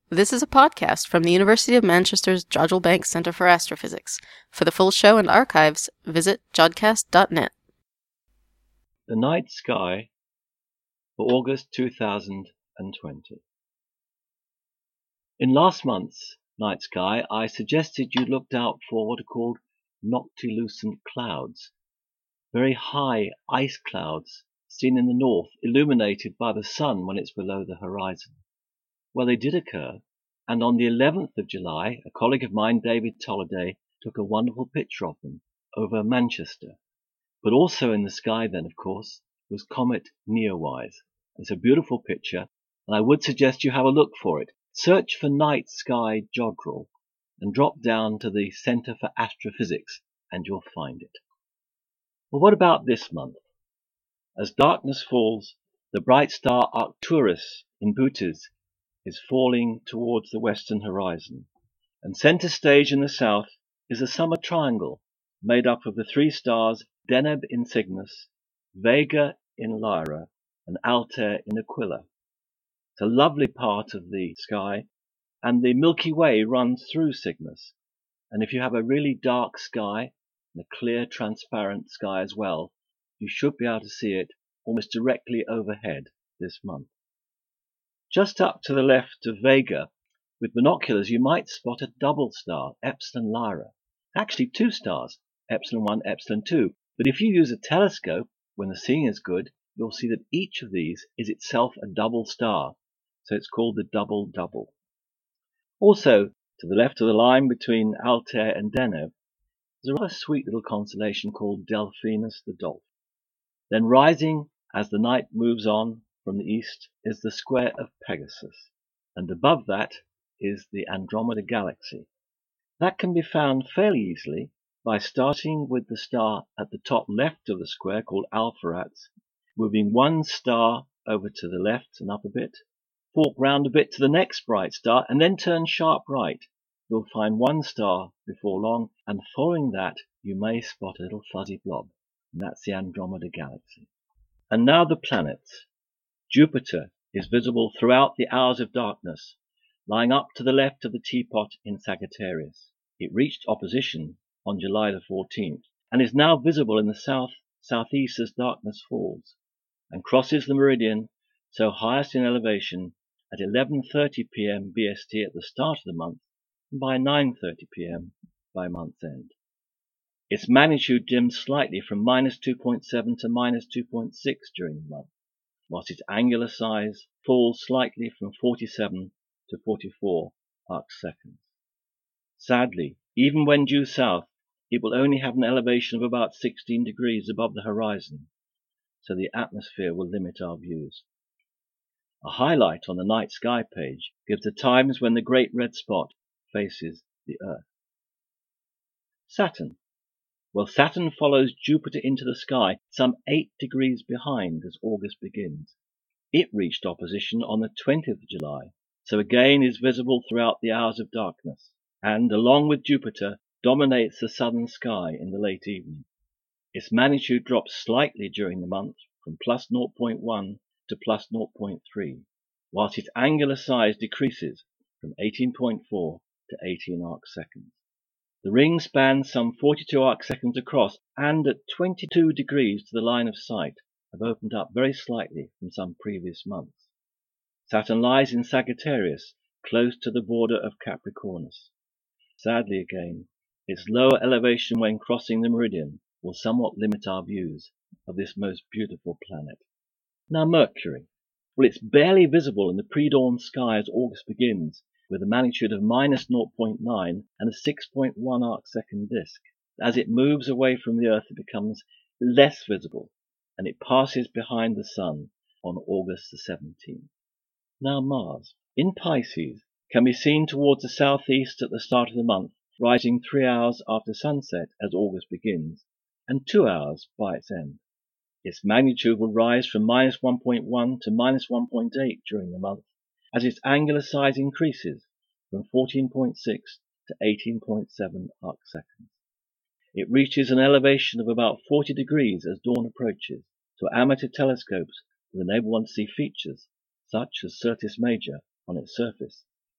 This is a podcast from the University of Manchester's Jodrell Bank Centre for Astrophysics. For the full show and archives, visit jodcast.net. The Night Sky for August 2020. In last month's Night Sky, I suggested you looked out for what are called noctilucent clouds, very high ice clouds seen in the north, illuminated by the sun when it's below the horizon. Well, they did occur, and on the 11th of July, a colleague of mine, David Tolliday, took a wonderful picture of them over Manchester. But also in the sky then, of course, was Comet Neowise. It's a beautiful picture, and I would suggest you have a look for it. Search for Night Sky Jodrell and drop down to the Centre for Astrophysics, and you'll find it. Well, what about this month? As darkness falls, the bright star Arcturus in Bootes is falling towards the western horizon, and centre stage in the south is a summer triangle made up of the three stars Deneb in Cygnus, Vega in Lyra, and Altair in Aquila. It's a lovely part of the sky, and the Milky Way runs through Cygnus. And if you have a really dark sky, and a clear, transparent sky as well, you should be able to see it almost directly overhead this month. Just up to the left of Vega, with binoculars, you might spot a double star, Epsilon Lyra. Actually, two stars, Epsilon 1, Epsilon 2. But if you use a telescope, when the seeing is good, you'll see that each of these is itself a double star. So it's called the double-double. Also, to the left of the line between Altair and Deneb, there's a rather sweet little constellation called Delphinus the Dolphin. Then rising as the night moves on from the east is the square of Pegasus, and above that is the Andromeda Galaxy. That can be found fairly easily by starting with the star at the top left of the square called Alpheratz, moving one star over to the left and up a bit, fork round a bit to the next bright star, and then turn sharp right. You'll find one star before long, and following that you may spot a little fuzzy blob, and that's the Andromeda Galaxy. And now the planets. Jupiter is visible throughout the hours of darkness, lying up to the left of the teapot in Sagittarius. It reached opposition on July the 14th, and is now visible in the southeast as darkness falls, and crosses the meridian, so highest in elevation, at 11:30 p.m. BST at the start of the month, and by 9:30 p.m. by month's end. Its magnitude dims slightly from -2.7 to -2.6 during the month, whilst its angular size falls slightly from 47 to 44 arcseconds. Sadly, even when due south, it will only have an elevation of about 16 degrees above the horizon, so the atmosphere will limit our views. A highlight on the night sky page gives the times when the great red spot faces the Earth. Saturn. Well, Saturn follows Jupiter into the sky some 8 degrees behind as August begins. It reached opposition on the 20th of July, so again is visible throughout the hours of darkness, and, along with Jupiter, dominates the southern sky in the late evening. Its magnitude drops slightly during the month from plus 0.1 to plus 0.3, whilst its angular size decreases from 18.4 to 18 arcseconds. The ring spans some 42 arcseconds across, and at 22 degrees to the line of sight have opened up very slightly from some previous months. Saturn lies in Sagittarius, close to the border of Capricornus. Sadly again, its lower elevation when crossing the meridian will somewhat limit our views of this most beautiful planet. Now Mercury. Well, it's barely visible in the pre-dawn sky as August begins, with a magnitude of -0.9 and a 6.1 arcsecond disk. As it moves away from the Earth, it becomes less visible, and it passes behind the Sun on August the 17th. Now Mars, in Pisces, can be seen towards the southeast at the start of the month, rising 3 hours after sunset as August begins, and 2 hours by its end. Its magnitude will rise from -1.1 to -1.8 during the month, as its angular size increases from 14.6 to 18.7 arcseconds. It reaches an elevation of about 40 degrees as dawn approaches, so amateur telescopes will enable one to see features, such as Syrtis Major, on its surface,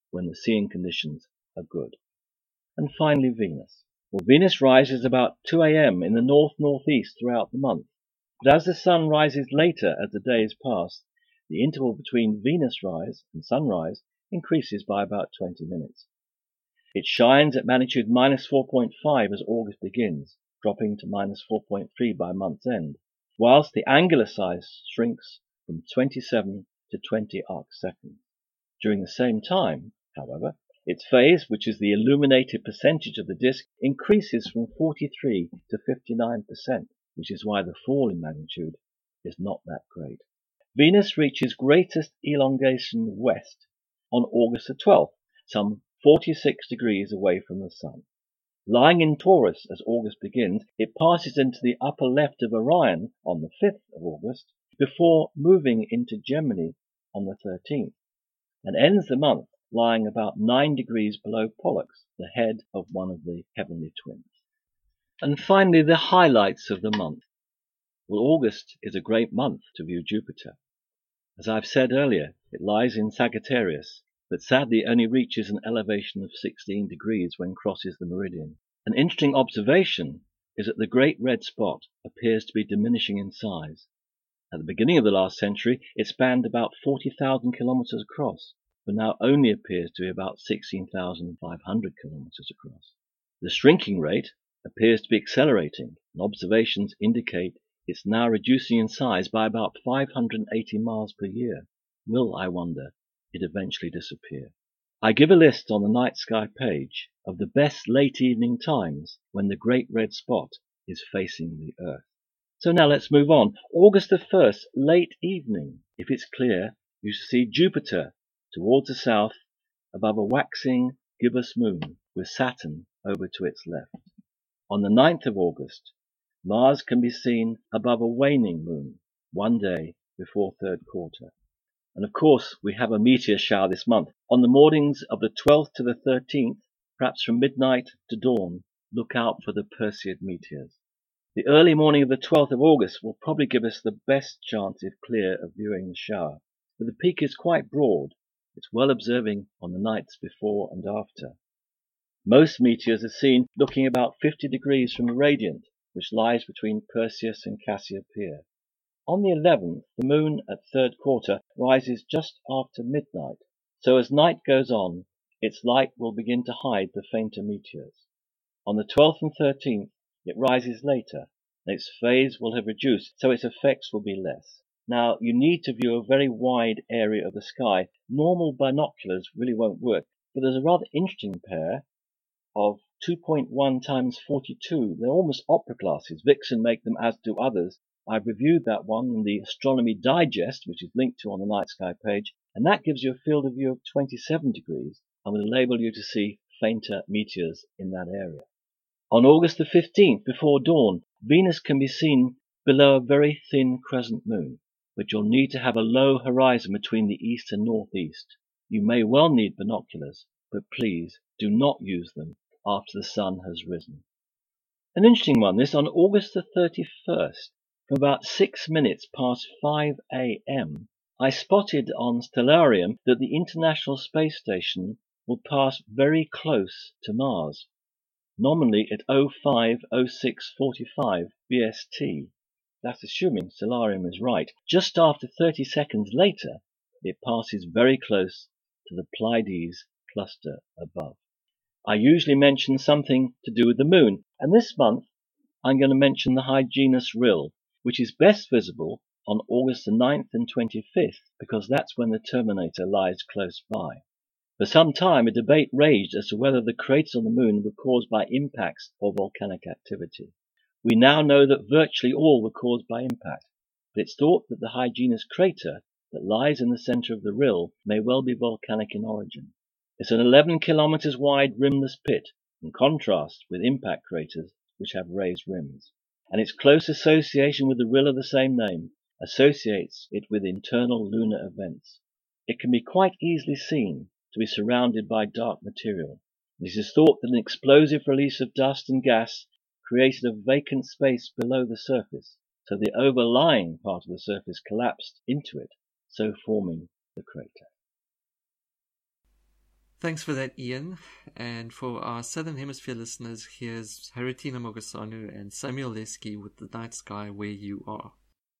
when the seeing conditions are good. And finally, Venus. Well, Venus rises about 2 a.m. in the north-northeast throughout the month, but as the sun rises later as the days pass, the interval between Venus rise and sunrise increases by about 20 minutes. It shines at magnitude -4.5 as August begins, dropping to -4.3 by month's end, whilst the angular size shrinks from 27 to 20 arcseconds. During the same time, however, its phase, which is the illuminated percentage of the disk, increases from 43 to 59%, which is why the fall in magnitude is not that great. Venus reaches greatest elongation west on August the 12th, some 46 degrees away from the Sun. Lying in Taurus as August begins, it passes into the upper left of Orion on the 5th of August, before moving into Gemini on the 13th, and ends the month lying about 9 degrees below Pollux, the head of one of the heavenly twins. And finally, the highlights of the month. Well, August is a great month to view Jupiter. As I've said earlier, it lies in Sagittarius, but sadly only reaches an elevation of 16 degrees when crosses the meridian. An interesting observation is that the great red spot appears to be diminishing in size. At the beginning of the last century, it spanned about 40,000 kilometers across, but now only appears to be about 16,500 kilometers across. The shrinking rate appears to be accelerating, and observations indicate it's now reducing in size by about 580 miles per year. Will, I wonder, it eventually disappear? I give a list on the night sky page of the best late evening times when the great red spot is facing the Earth. So now let's move on. August the 1st, late evening. If it's clear, you should see Jupiter towards the south above a waxing gibbous moon with Saturn over to its left. On the 9th of August, Mars can be seen above a waning moon, one day before third quarter. And of course, we have a meteor shower this month. On the mornings of the 12th to the 13th, perhaps from midnight to dawn, look out for the Perseid meteors. The early morning of the 12th of August will probably give us the best chance, if clear, of viewing the shower. But the peak is quite broad. It's well observing on the nights before and after. Most meteors are seen looking about 50 degrees from the radiant, which lies between Perseus and Cassiopeia. On the 11th, the moon at third quarter rises just after midnight, so as night goes on, its light will begin to hide the fainter meteors. On the 12th and 13th, it rises later, and its phase will have reduced, so its effects will be less. Now, you need to view a very wide area of the sky. Normal binoculars really won't work, but there's a rather interesting pair of 2.1 times 42. They're almost opera glasses. Vixen make them, as do others. I've reviewed that one in the Astronomy Digest, which is linked to on the Night Sky page, and that gives you a field of view of 27 degrees and will enable you to see fainter meteors in that area. On August the 15th, before dawn, Venus can be seen below a very thin crescent moon, but you'll need to have a low horizon between the east and northeast. You may well need binoculars, but please do not use them after the sun has risen. An interesting one, this on August the 31st, from about 6 minutes past 5 a.m., I spotted on Stellarium that the International Space Station will pass very close to Mars, nominally at 05:06:45 BST. That's assuming Stellarium is right. Just after 30 seconds later, it passes very close to the Pleiades cluster above. I usually mention something to do with the moon, and this month I'm going to mention the Hyginus Rill, which is best visible on August the 9th and 25th, because that's when the Terminator lies close by. For some time, a debate raged as to whether the craters on the moon were caused by impacts or volcanic activity. We now know that virtually all were caused by impact, but it's thought that the Hyginus crater that lies in the center of the rill may well be volcanic in origin. It's an 11 kilometers wide rimless pit, in contrast with impact craters which have raised rims, and its close association with the rill of the same name associates it with internal lunar events. It can be quite easily seen to be surrounded by dark material. It is thought that an explosive release of dust and gas created a vacant space below the surface, so the overlying part of the surface collapsed into it, so forming the crater. Thanks for that, Ian. And for our Southern Hemisphere listeners, here's Haritina Mogasanu and Samuel Leski with The Night Sky Where You Are.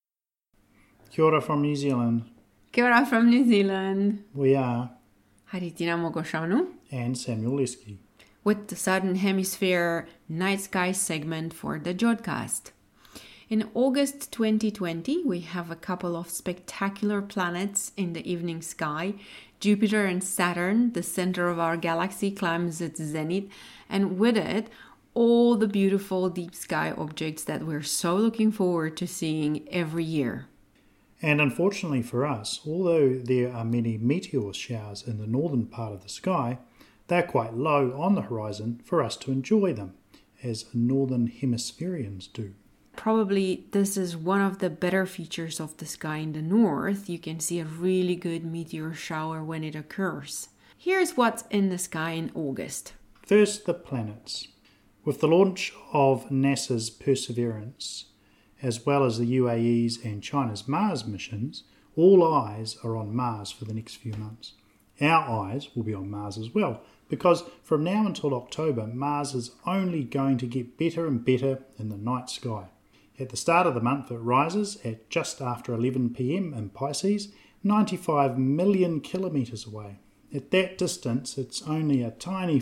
Kia ora from New Zealand. Kia ora from New Zealand. We are Haritina Mogoshanu and Samuel Leski with the Southern Hemisphere Night Sky segment for the Jodcast. In August 2020, we have a couple of spectacular planets in the evening sky. Jupiter and Saturn, the center of our galaxy, climbs its zenith, and with it, all the beautiful deep sky objects that we're so looking forward to seeing every year. And unfortunately for us, although there are many meteor showers in the northern part of the sky, they're quite low on the horizon for us to enjoy them, as northern hemispherians do. Probably this is one of the better features of the sky in the north. You can see a really good meteor shower when it occurs. Here's what's in the sky in August. First, the planets. With the launch of NASA's Perseverance, as well as the UAE's and China's Mars missions, all eyes are on Mars for the next few months. Our eyes will be on Mars as well, because from now until October, Mars is only going to get better and better in the night sky. At the start of the month, it rises at just after 11 p.m. in Pisces, 95 million kilometres away. At that distance, it's only a tiny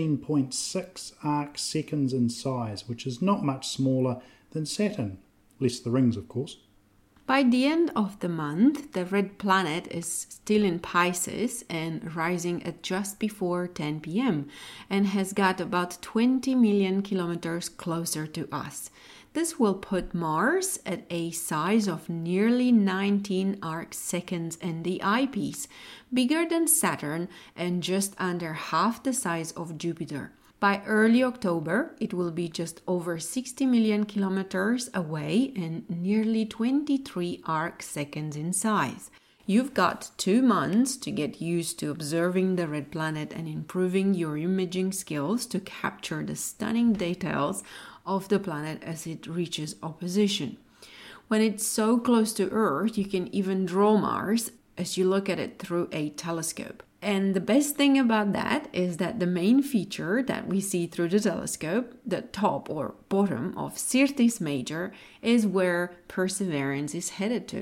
14.6 arc seconds in size, which is not much smaller than Saturn. Less the rings, of course. By the end of the month, the red planet is still in Pisces and rising at just before 10 p.m. and has got about 20 million kilometers closer to us. This will put Mars at a size of nearly 19 arc seconds in the eyepiece, bigger than Saturn and just under half the size of Jupiter. By early October, it will be just over 60 million kilometers away and nearly 23 arc seconds in size. You've got 2 months to get used to observing the red planet and improving your imaging skills to capture the stunning details of the planet as it reaches opposition. When it's so close to Earth, you can even draw Mars as you look at it through a telescope. And the best thing about that is that the main feature that we see through the telescope, the top or bottom of Syrtis Major, is where Perseverance is headed to.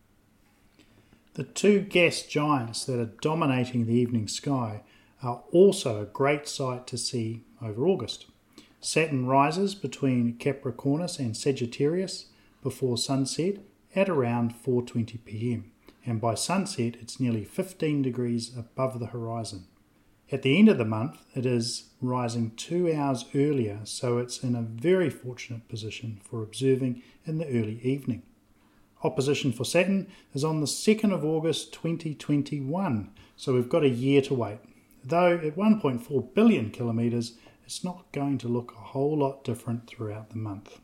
The 2 gas giants that are dominating the evening sky are also a great sight to see over August. Saturn rises between Capricornus and Sagittarius before sunset at around 4:20 p.m. and by sunset it's nearly 15 degrees above the horizon. At the end of the month it is rising 2 hours earlier, so it's in a very fortunate position for observing in the early evening. Opposition for Saturn is on the 2nd of August 2021, so we've got a year to wait. Though at 1.4 billion kilometres, it's not going to look a whole lot different throughout the month.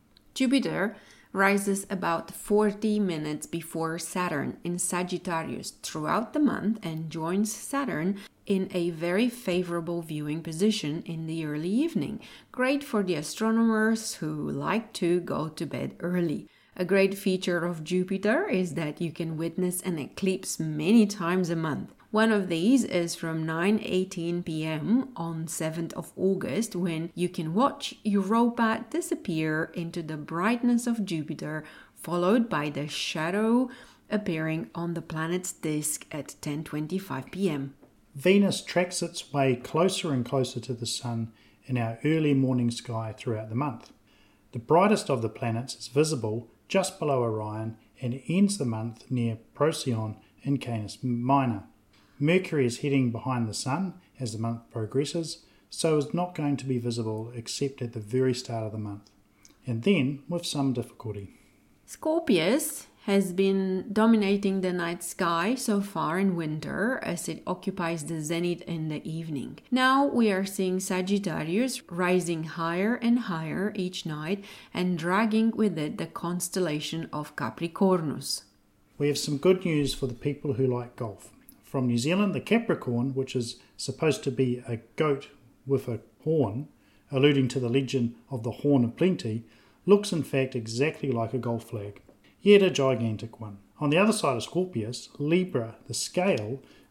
Jupiter rises about 40 minutes before Saturn in Sagittarius throughout the month and joins Saturn in a very favorable viewing position in the early evening. Great for the astronomers who like to go to bed early. A great feature of Jupiter is that you can witness an eclipse many times a month. One of these is from 9:18 p.m. on 7th of August, when you can watch Europa disappear into the brightness of Jupiter, followed by the shadow appearing on the planet's disk at 10:25 p.m. Venus tracks its way closer and closer to the Sun in our early morning sky throughout the month. The brightest of the planets is visible just below Orion and ends the month near Procyon in Canis Minor. Mercury is heading behind the Sun as the month progresses, so is not going to be visible except at the very start of the month, and then with some difficulty. Scorpius has been dominating the night sky so far in winter as it occupies the zenith in the evening. Now we are seeing Sagittarius rising higher and higher each night and dragging with it the constellation of Capricornus. We have some good news for the people who like golf. From New Zealand, the Capricorn, which is supposed to be a goat with a horn, alluding to the legend of the Horn of Plenty, looks in fact exactly like a golf flag, yet a gigantic one. On the other side of Scorpius, Libra, the scale,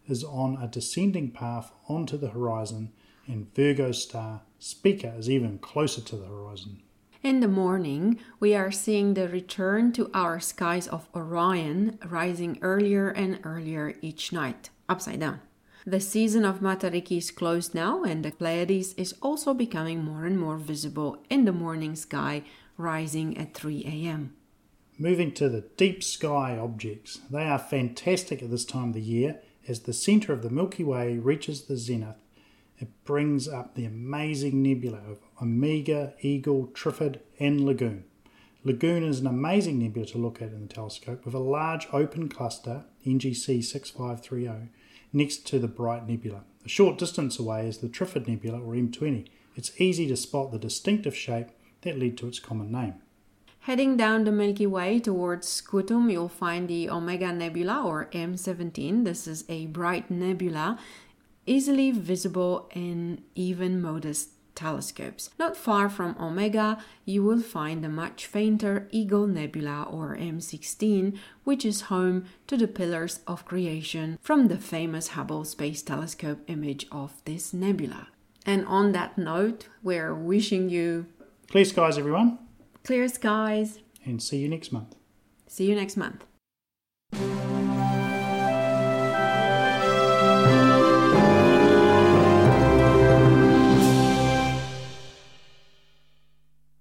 is on a descending path onto the horizon, and Virgo's star Spica is even closer to the horizon. In the morning, we are seeing the return to our skies of Orion rising earlier and earlier each night, upside down. The season of Matariki is closed now, and the Pleiades is also becoming more and more visible in the morning sky, rising at 3 a.m. Moving to the deep sky objects. They are fantastic at this time of the year. As the centre of the Milky Way reaches the zenith, it brings up the amazing nebula of Omega, Eagle, Trifid and Lagoon. Lagoon is an amazing nebula to look at in the telescope with a large open cluster, NGC 6530, next to the Bright Nebula. A short distance away is the Trifid Nebula, or M20. It's easy to spot the distinctive shape that led to its common name. Heading down the Milky Way towards Scutum, you'll find the Omega Nebula, or M17. This is a bright nebula, easily visible in even modest telescopes. Not far from Omega, you will find the much fainter Eagle Nebula, or M16, which is home to the Pillars of Creation from the famous Hubble Space Telescope image of this nebula. And on that note, we're wishing you Clear skies, everyone, clear skies. and see you next month. See you next month.